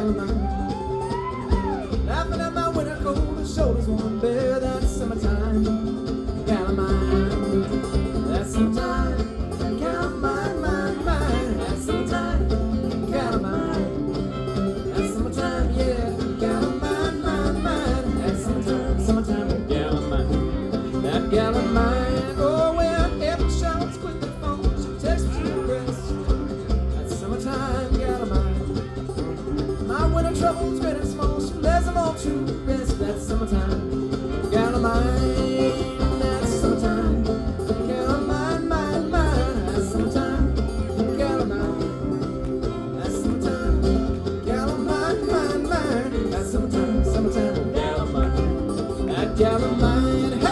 gal of mine. Laughing at my winter coat, her shoulders won't bear that summertime, gal of mine. That summertime, gal of mine, mine, mine. That summertime, gal of mine. That summertime, yeah, gal of mine, mine, mine. That summertime, summertime, gal of mine. That gal of mine. Oh, when every shower's quick to phone, she takes me to the breast. That summertime, gal of mine. My winter troubles, great and small, she lays them all to rest. That summertime, gal of mine. That summertime, gal of mine, mine, mine. That summertime, gal of mine. That summertime, gal of mine, mine, mine. That summertime, summertime, gal of mine. That gal of mine, hey!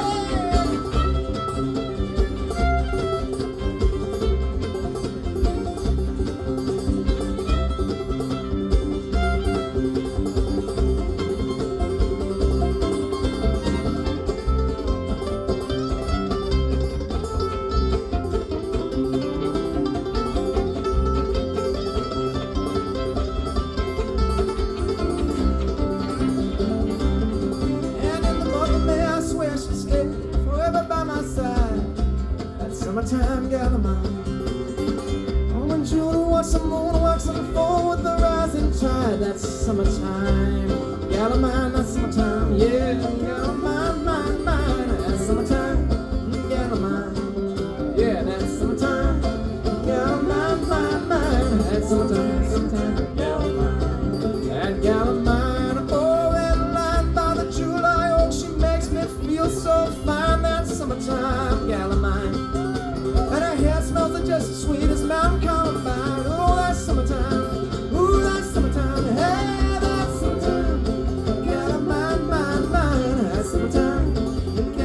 Summertime, gal of mine. Oh, in June, watch the moon walks on the floor with the rising tide. That's summertime, gal of mine. That's summertime, yeah, gal of mine, mine, mine. That's summertime, gal of mine. Yeah, that's summertime, gal of mine, mine, mine. That's summertime, summertime, gal of mine. That gal of mine. Oh, that line by the July oak, she makes me feel so fine. That's summertime, gal of mine. And her hair smells just as sweet as mountain columbine. Oh, that's summertime. Ooh, that's summertime. Hey, that's summertime. Gal of mine, mine, mine. That's summertime.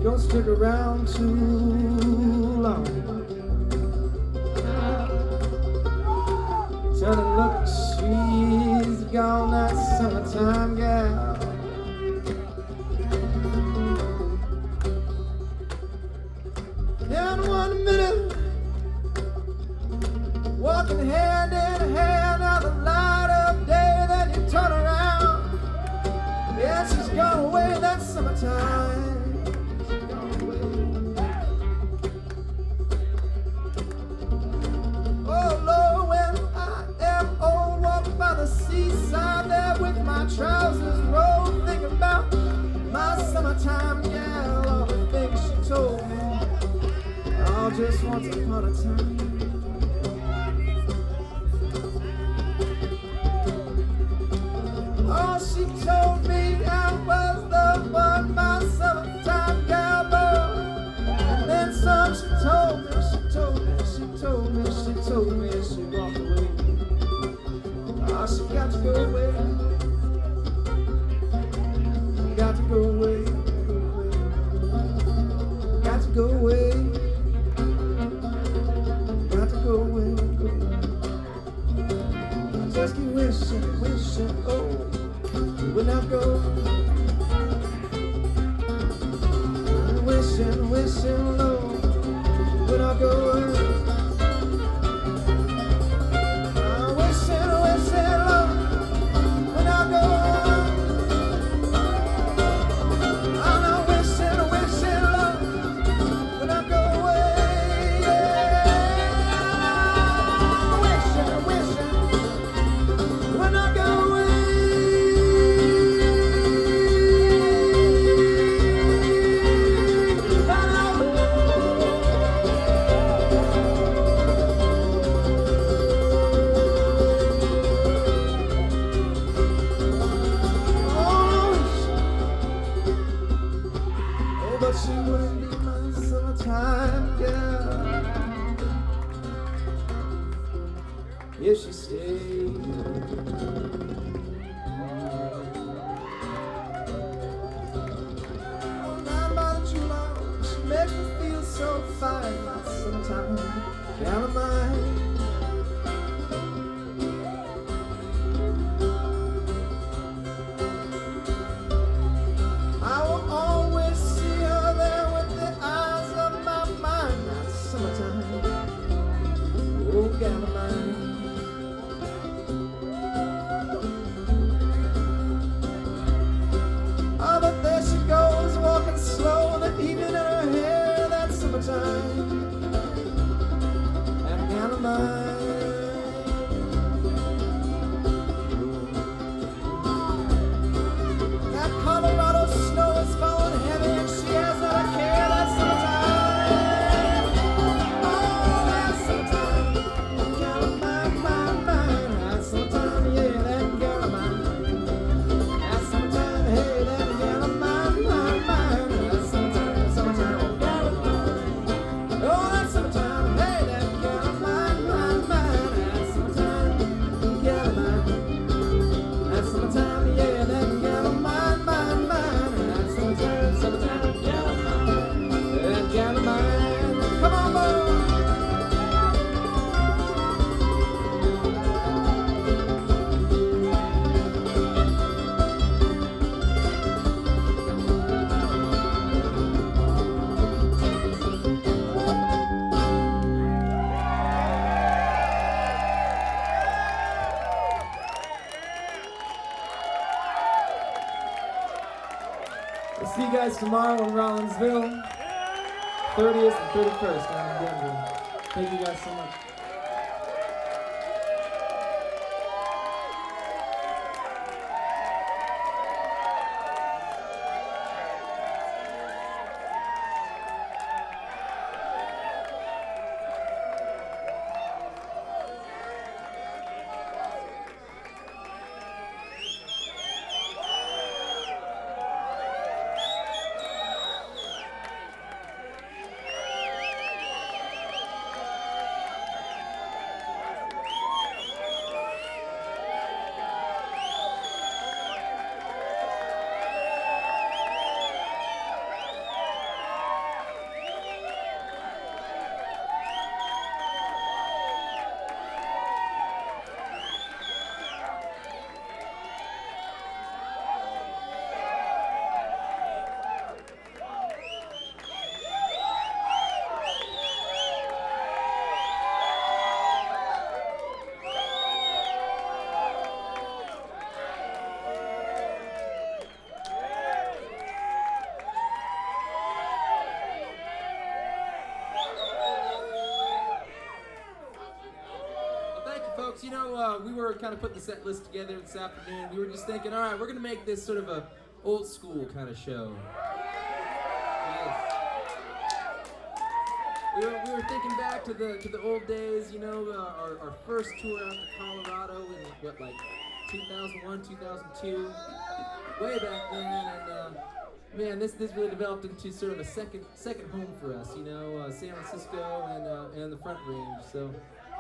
don't stick around too long. Turn and look, she's gone, that summertime gal. In 1 minute, walking hand in hand out the light of day, then you turn around. Yeah, she's gone away, that summertime. Seaside there with my trousers rolled, thinking about my summertime gal, all the things she told me, all just once upon a time. Oh, she told me I was the one, my summertime gal, boy. And then some, she told me, she told me, she told me, she told me, and she walked away. Oh, she got to go away. Got to go away. Got to go away. Got to go away. I just keep wishing, wishing, oh, when I go. Wishing, wishing, Lord, when I go. If she stayed, oh, down by the July, she makes me feel so fine. Sometimes down in mine. I will always see her there with the eyes of my mind. That summertime, oh, gal of mine. Slow, the evening in her hair, that summertime, that gal of mine. That Colorado snow is falling heavy and she has not a care, that summertime. Oh, that summertime, that gal of mine, mine, mine. That summertime, yeah, that gal of mine. That summertime, hey, that gal of mine, mine, mine. See you guys tomorrow in Rollinsville, 30th and 31st down in Denver. Thank you guys so much. you know, we were kind of putting the set list together this afternoon. We were just thinking, all right, we're going to make this sort of a old school kind of show. Yes. We were thinking back to the old days, you know, our first tour out to Colorado in, what, like 2001, 2002, way back then, and man, this really developed into sort of a second home for us, you know, San Francisco and the Front Range, so.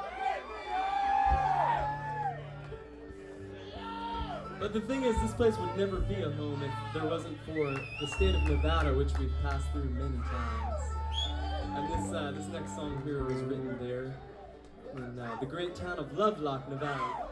But the thing is, this place would never be a home if there wasn't for the state of Nevada, which we've passed through many times. And this next song here was written there in the great town of Lovelock, Nevada.